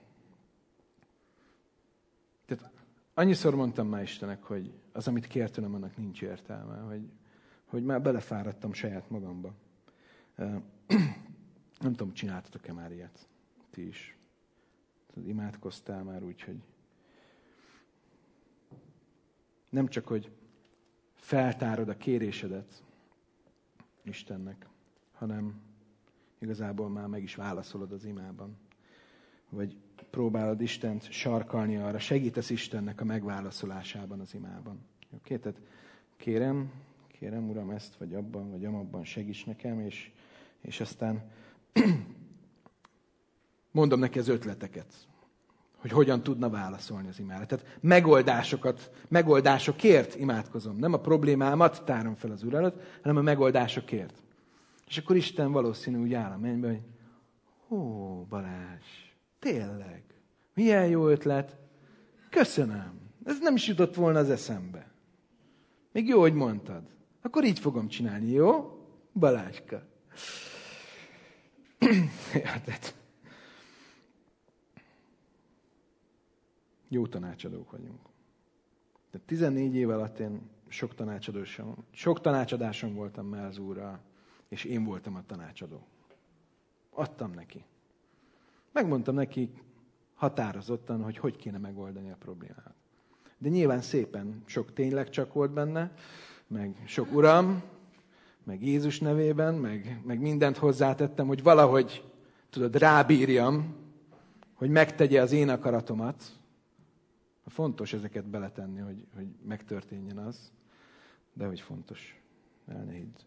Tehát annyiszor mondtam már Istennek, hogy az, amit kért tőlem, annak nincs értelme, hogy már belefáradtam saját magamba. Nem tudom, csináltatok-e már ilyet? Ti is. Imádkoztál már úgy, hogy nem csak, hogy feltárod a kérésedet Istennek, hanem igazából már meg is válaszolod az imában. Vagy próbálod Istent sarkalni arra, segítesz Istennek a megválaszolásában az imában. Oké? Tehát kérem, Uram, ezt, vagy abban, vagy amabban segíts nekem, és aztán mondom neki az ötleteket, hogy hogyan tudna válaszolni az imára. Tehát megoldásokért imádkozom. Nem a problémámat tárom fel az Úr előtt, hanem a megoldásokért. És akkor Isten valószínű úgy áll a mennybe, hogy Balázs, tényleg, milyen jó ötlet, köszönöm. Ez nem is jutott volna az eszembe. Még jó, hogy mondtad. Akkor így fogom csinálni, jó? Balázska. Jó tanácsadók vagyunk. De 14 év alatt én sok tanácsadáson voltam már az Úrral, és én voltam a tanácsadó. Adtam neki. Megmondtam neki határozottan, hogy kéne megoldani a problémát. De nyilván szépen sok tényleg csak volt benne, meg sok Uram, meg Jézus nevében, meg mindent hozzátettem, hogy valahogy, rábírjam, hogy megtegye az én akaratomat. Fontos ezeket beletenni, hogy megtörténjen az, de hogy fontos. El ne hidd.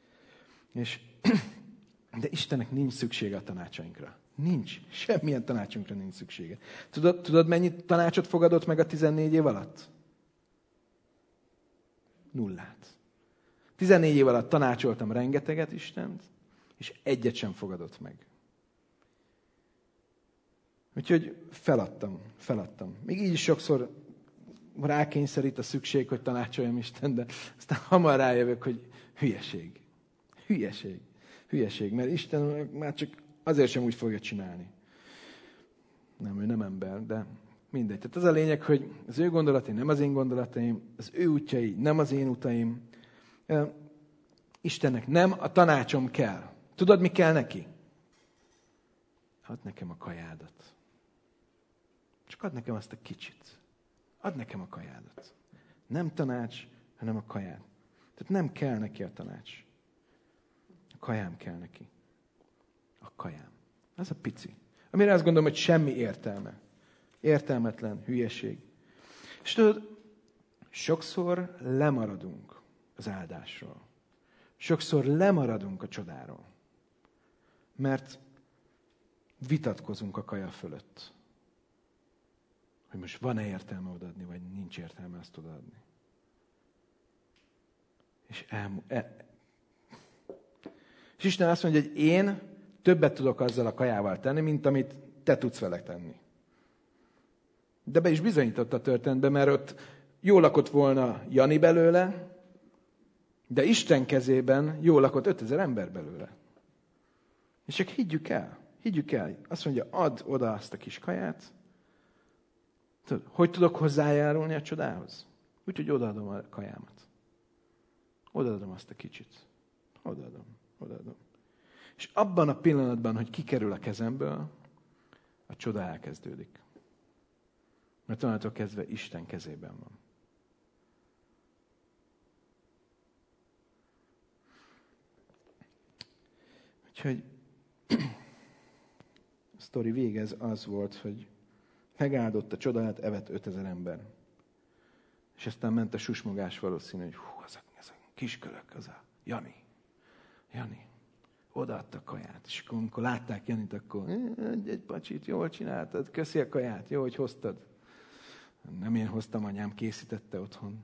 De Istennek nincs szüksége a tanácsainkra. Nincs. Semmilyen tanácsunkra nincs szüksége. Tudod, mennyi tanácsot fogadott meg a 14 év alatt? 0. 14 év alatt tanácsoltam rengeteget Istent, és egyet sem fogadott meg. Úgyhogy feladtam. Még így is sokszor rákényszerít a szükség, hogy tanácsoljam Isten, de aztán hamar rájövök, hogy hülyeség. Hülyeség, mert Isten már csak azért sem úgy fogja csinálni. Nem, ő nem ember, de mindegy. Tehát az a lényeg, hogy az ő gondolatai nem az én gondolataim, az ő útjai nem az én utaim. Istennek nem a tanácsom kell. Tudod, mi kell neki? Add nekem a kajádat. Csak add nekem azt a kicsit. Add nekem a kajádat. Nem tanács, hanem a kaját. Tehát nem kell neki a tanács. A kajám kell neki. A kajám. Az a pici. Amire azt gondolom, hogy semmi értelme. Értelmetlen, hülyeség. És tudod, sokszor lemaradunk az áldásról. Sokszor lemaradunk a csodáról. Mert vitatkozunk a kaja fölött. Hogy most van-e értelme odaadni, vagy nincs értelme azt odaadni. És Isten azt mondja, hogy én többet tudok azzal a kajával tenni, mint amit te tudsz vele tenni. De be is bizonyított a történetben, mert ott jól lakott volna Jani belőle, de Isten kezében jól lakott 5000 ember belőle. És csak higgyük el. Azt mondja, add oda azt a kis kaját. Tudod, hogy tudok hozzájárulni a csodához? Úgyhogy odaadom a kajámat. Odaadom azt a kicsit. Odaadom. És abban a pillanatban, hogy kikerül a kezemből, a csoda elkezdődik. Mert onnantól kezdve Isten kezében van. Úgyhogy a sztori vége az volt, hogy megáldott a csodát, evett 5000 ember. És aztán ment a susmogás valószínű, hogy az a kiskölök, az a Jani. Odaadta a kaját. És amikor látták Janit, akkor egy pacsit, jól csináltad, köszi a kaját, jó, hogy hoztad. Nem én hoztam, anyám készítette otthon.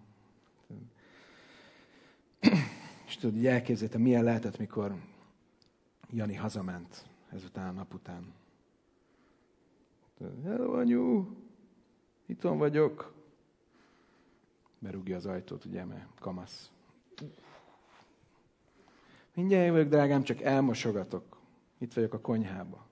És tudod, így elképzeltem, milyen lehetett, mikor Jani hazament ezután a nap után. Hello, anyu! Itthon vagyok. Berúgja az ajtót, ugye, mert kamasz. Mindjárt jövök, drágám, csak elmosogatok. Itt vagyok a konyhába.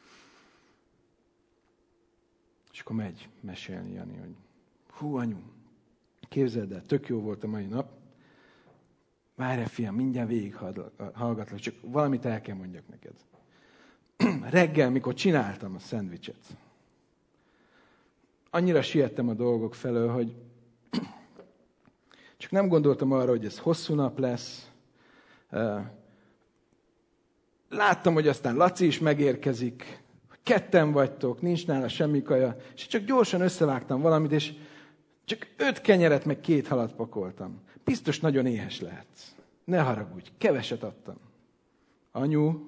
És akkor megy mesélni Jani, hogy anyu, képzeld el, tök jó volt a mai nap. Várj, fiam, mindjárt végighallgatlak, csak valamit el kell mondjak neked. Reggel, mikor csináltam a szendvicset, annyira siettem a dolgok felől, hogy csak nem gondoltam arra, hogy ez hosszú nap lesz. Láttam, hogy aztán Laci is megérkezik, hogy ketten vagytok, nincs nála semmi kaja, és csak gyorsan összevágtam valamit, és csak 5 kenyeret meg 2 halat pakoltam. Biztos nagyon éhes lehetsz. Ne haragudj, keveset adtam. Anyu,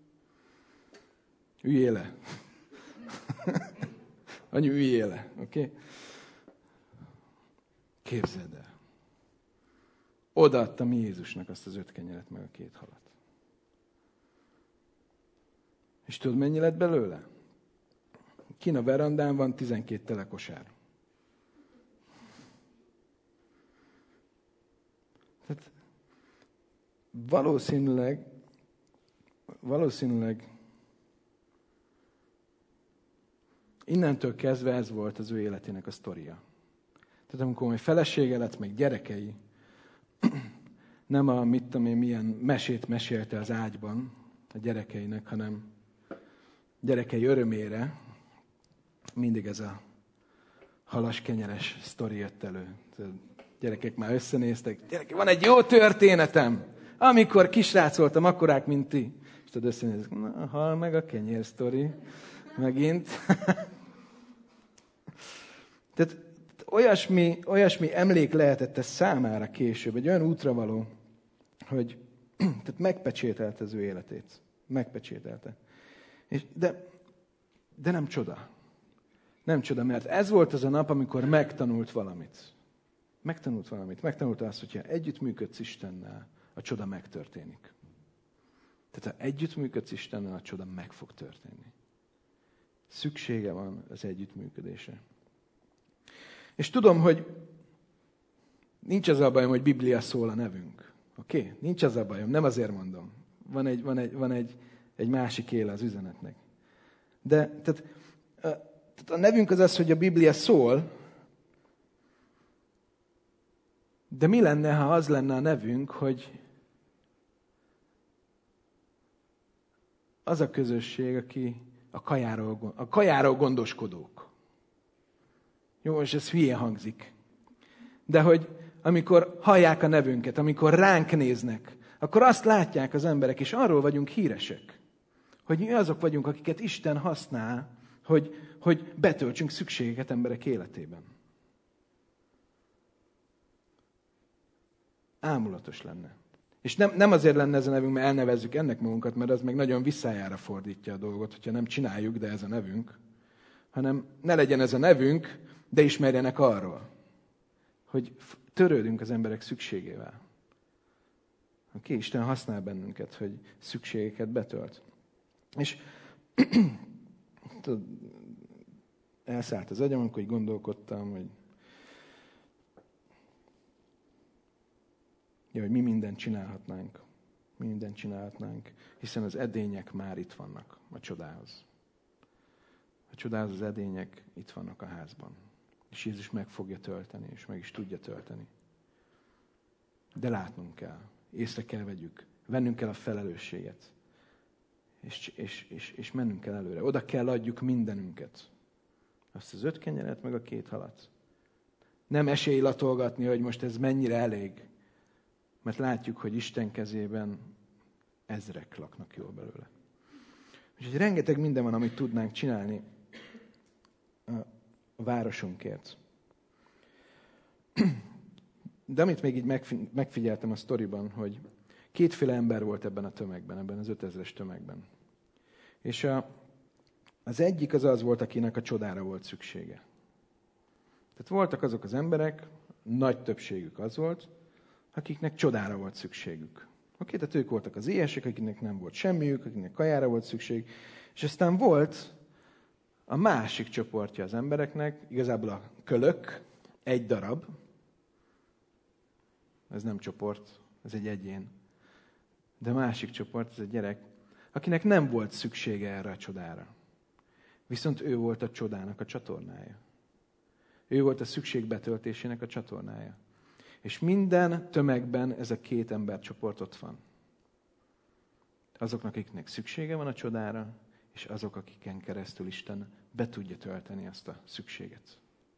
üljél le. Anyu, üljél le, oké? Okay? Képzeld el. Odaadtam Jézusnak azt az 5 kenyeret meg a 2 halat. És tudod, mennyi lett belőle? Kint a verandán van 12 tele kosár. Tehát valószínűleg innentől kezdve ez volt az ő életének a sztoria. Tehát amikor majd felesége lett, meg gyerekei, nem a mit tudom én milyen mesét mesélte az ágyban a gyerekeinek, hanem gyerekei örömére mindig ez a halaskenyeres sztori jött elő. A gyerekek már összenéztek. Gyerekek, van egy jó történetem! Amikor kisrác voltam, akkorák, mint ti. És tudod, összenéztek. Na, hal meg a kenyér sztori. Megint. Tehát olyasmi emlék lehetett ez számára később. Egy olyan útravaló, hogy tehát megpecsételte az ő életét. Megpecsételte. De nem csoda. Nem csoda, mert ez volt az a nap, amikor megtanult valamit. Megtanulta azt, hogyha együttműködsz Istennel, a csoda megtörténik. Tehát ha együttműködsz Istennel, a csoda meg fog történni. Szüksége van az együttműködésre. És tudom, hogy nincs az a bajom, hogy Biblia szól a nevünk. Oké? Okay? Nincs az a bajom, nem azért mondom. Van egy másik éle az üzenetnek. De tehát a nevünk az, hogy a Biblia szól, de mi lenne, ha az lenne a nevünk, hogy az a közösség, aki a kajáról gondoskodók. Jó, és ez hülye hangzik. De hogy amikor hallják a nevünket, amikor ránk néznek, akkor azt látják az emberek, és arról vagyunk híresek, hogy mi azok vagyunk, akiket Isten használ, hogy betöltsünk szükségeket emberek életében. Ámulatos lenne. És nem azért lenne ez a nevünk, mert elnevezzük ennek magunkat, mert az meg nagyon visszájára fordítja a dolgot, hogyha nem csináljuk, de ez a nevünk, hanem ne legyen ez a nevünk, de ismerjenek arról, hogy törődünk az emberek szükségével. Oké, Isten használ bennünket, hogy szükségeket betölt. És elszállt az agyam, amikor így gondolkodtam, hogy mi mindent csinálhatnánk. Hiszen az edények már itt vannak a csodához. A csodához az edények itt vannak a házban. És Jézus meg fogja tölteni, és meg is tudja tölteni. De látnunk kell, észre kell vegyük, vennünk kell a felelősséget, és mennünk kell előre. Oda kell adjuk mindenünket. Azt az 5 kenyeret, meg a 2 halat. Nem esélylatolgatni, hogy most ez mennyire elég. Mert látjuk, hogy Isten kezében ezrek laknak jól belőle. Úgyhogy rengeteg minden van, amit tudnánk csinálni a városunkért. De amit még így megfigyeltem a sztoriban, hogy 2 ember volt ebben a tömegben, ebben az 5000-es tömegben. És az egyik az volt, akinek a csodára volt szüksége. Tehát voltak azok az emberek, nagy többségük az volt, akiknek csodára volt szükségük. Oké, tehát ők voltak az éhesek, akiknek nem volt semmiük, akiknek kajára volt szükség. És aztán volt a másik csoportja az embereknek, igazából a kölök, 1 darab. Ez nem csoport, ez egy egyén. De a másik csoport, ez egy gyerek, akinek nem volt szüksége erre a csodára. Viszont ő volt a csodának a csatornája. Ő volt a szükség betöltésének a csatornája. És minden tömegben ez a két embercsoport ott van. Azoknak, akiknek szüksége van a csodára, és azok, akiken keresztül Isten be tudja tölteni azt a szükséget.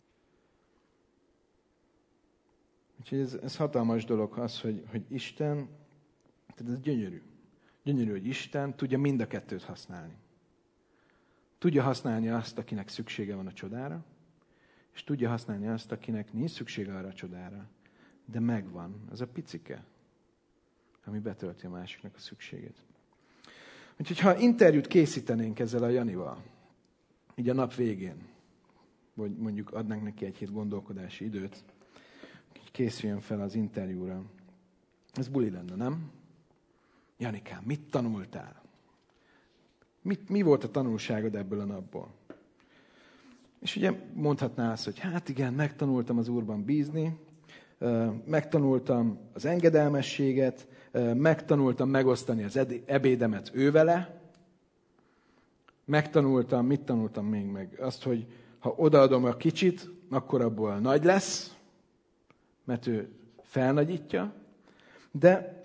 Úgyhogy ez hatalmas dolog az, hogy Isten, tehát ez gyönyörű. Gyönyörű, hogy Isten tudja mind a kettőt használni. Tudja használni azt, akinek szüksége van a csodára, és tudja használni azt, akinek nincs szüksége arra a csodára, de megvan az a picike, ami betölti a másiknak a szükségét. Úgyhogy ha interjút készítenénk ezzel a Janival, így a nap végén, vagy mondjuk adnánk neki egy hét gondolkodási időt, hogy készüljön fel az interjúra, ez buli lenne, nem? Janikám, mit tanultál? Mi volt a tanulságod ebből a napból? És ugye mondhatná azt, hogy hát igen, megtanultam az Úrban bízni, megtanultam az engedelmességet, megtanultam megosztani az ebédemet ővele, megtanultam, mit tanultam még meg? Azt, hogy ha odaadom a kicsit, akkor abból nagy lesz, mert ő felnagyítja, de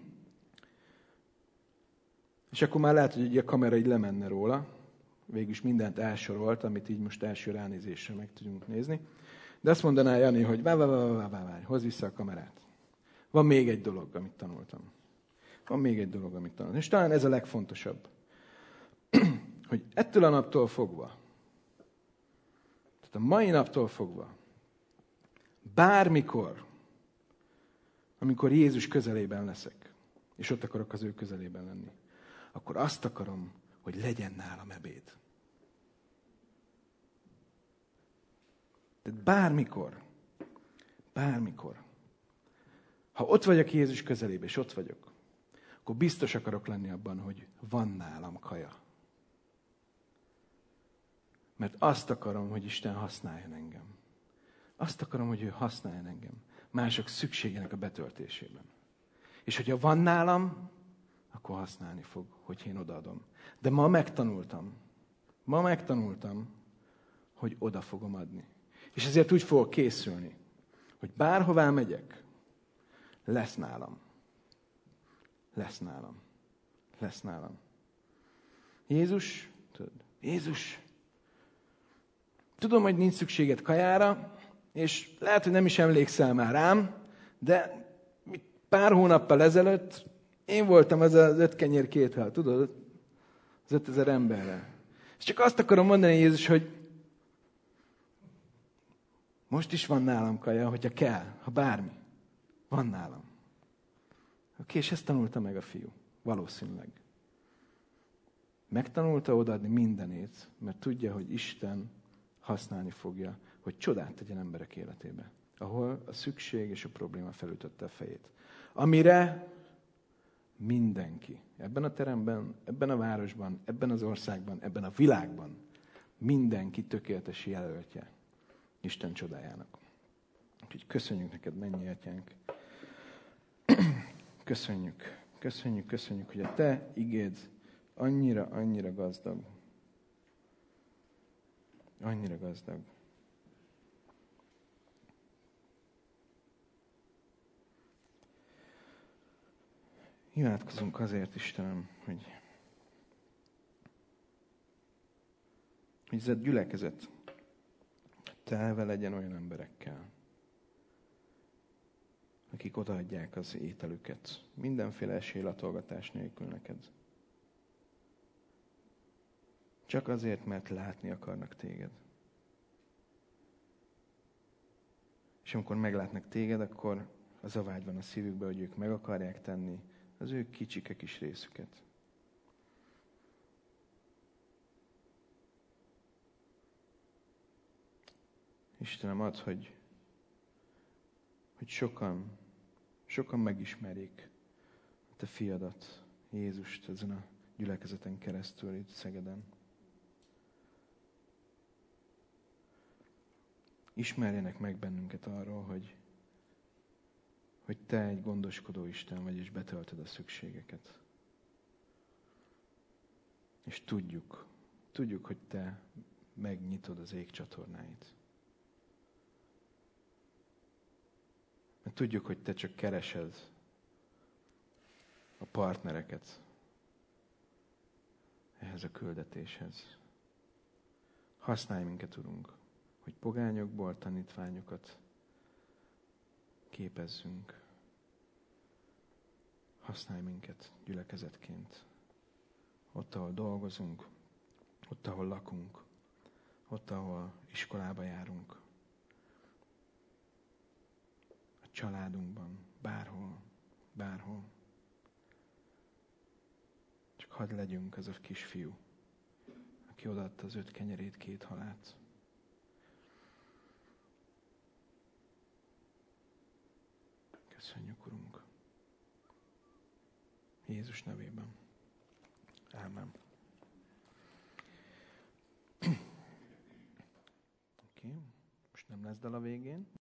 és akkor már lehet, hogy a kamera így lemenne róla, végülis mindent elsorolt, amit így most első ránézésre meg tudunk nézni. De azt mondaná Jani, hogy várj, hozz vissza a kamerát. Van még egy dolog, amit tanultam. És talán ez a legfontosabb. Hogy ettől a naptól fogva, tehát a mai naptól fogva, bármikor, amikor Jézus közelében leszek, és ott akarok az ő közelében lenni, akkor azt akarom, hogy legyen nálam ebéd. Tehát bármikor, ha ott vagyok Jézus közelében, és ott vagyok, akkor biztos akarok lenni abban, hogy van nálam kaja. Mert azt akarom, hogy Isten használjon engem. Azt akarom, hogy ő használjon engem mások szükségének a betöltésében. És hogyha van nálam, akkor használni fog, hogy én odaadom. De ma megtanultam, hogy oda fogom adni. És ezért úgy fogok készülni, hogy bárhová megyek, lesz nálam. Jézus, tudom, hogy nincs szükséged kajára, és lehet, hogy nem is emlékszel már rám, de pár hónappal ezelőtt én voltam az 5 kenyér 2 hal, tudod? Az 5000 emberrel. És csak azt akarom mondani, Jézus, hogy most is van nálam kaja, hogyha kell, ha bármi. Van nálam. Oké, és ezt tanulta meg a fiú. Valószínűleg. Megtanulta odaadni mindenét, mert tudja, hogy Isten használni fogja, hogy csodát tegyen emberek életébe. Ahol a szükség és a probléma felütötte a fejét. Amire mindenki, ebben a teremben, ebben a városban, ebben az országban, ebben a világban, mindenki tökéletes jelöltje Isten csodájának. Úgyhogy köszönjük neked, mennyi atyánk. Köszönjük, hogy a te igéd annyira gazdag. Annyira gazdag. Imádkozunk azért, Istenem, hogy ez a gyülekezet telve legyen olyan emberekkel, akik odaadják az ételüket, mindenféle esélylatolgatás nélkül neked. Csak azért, mert látni akarnak téged. És amikor meglátnak téged, akkor az a vágy van a szívükben, hogy ők meg akarják tenni az ő kicsike kis részüket. Istenem, add, hogy sokan megismerjék a te fiadat, Jézust ezen a gyülekezeten keresztül itt Szegeden. Ismerjenek meg bennünket arról, hogy te egy gondoskodó Isten vagy, és betöltöd a szükségeket. És tudjuk, hogy te megnyitod az ég csatornáit. Mert Tudjuk, hogy Te csak keresed a partnereket ehhez a küldetéshez. Használj minket, Urunk, hogy pogányokból tanítványokat képezzünk. Használj minket gyülekezetként. Ott, ahol dolgozunk, ott, ahol lakunk, ott, ahol iskolába járunk, a családunkban, bárhol. Csak hadd legyünk az a kisfiú, aki odaadta az 5 kenyerét, 2 halát. Köszönjük, Urunk. Jézus nevében. Ámen. Oké, most nem lesz dal a végén.